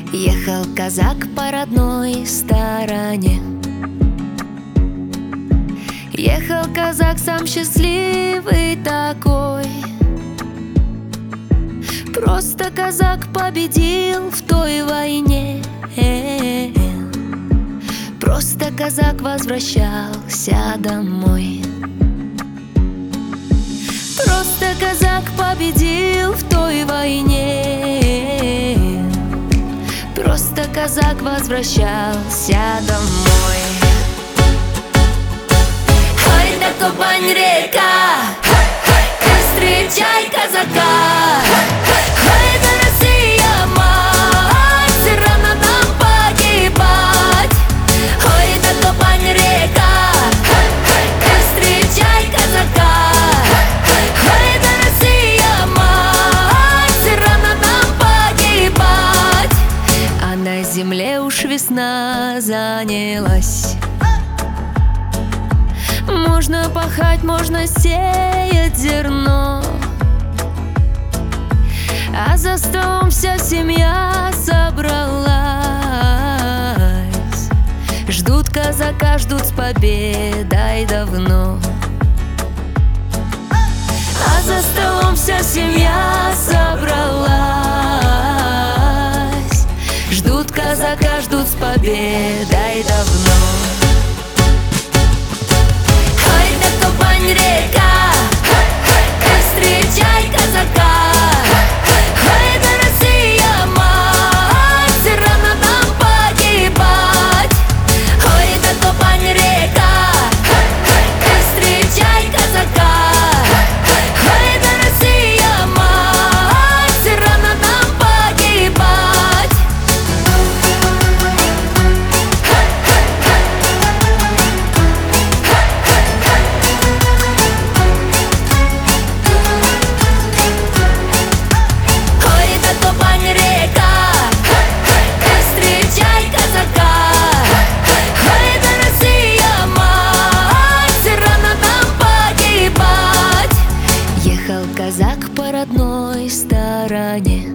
Ехал казак по родной стороне. Ехал казак сам счастливый такой. Просто казак победил в той войне. Просто казак возвращался домой. Просто казак победил в той войне. Просто казак возвращался домой. Ой, да Кубань-река, встречай казака. Ой, да Россия, мать, все равно нам погибать. Ой, да Кубань-река, встречай казака. Ой, да Россия, мать, все равно нам погибать. А на земле уж весна занялась. Можно пахать, можно сеять зерно, а за столом вся семья собралась. Ждут казака, ждут с победой давно. А за столом вся семья собралась. Ждут казака, ждут с победой давно. Кубань-река, встречай казака. Ой, да Россия, мать, все равно нам погибать. Ой, да Кубань-река, встречай казака. Ой, да Россия, мать, все равно нам погибать. Казак по родной стороне.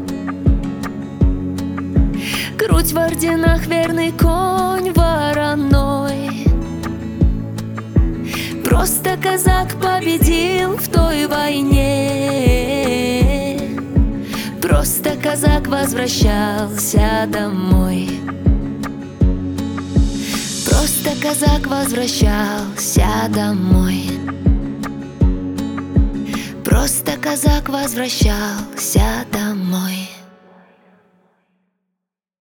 Грудь в орденах, верный конь вороной. Просто казак победил в той войне. Просто казак возвращался домой. Просто казак возвращался домой. Просто казак возвращался домой.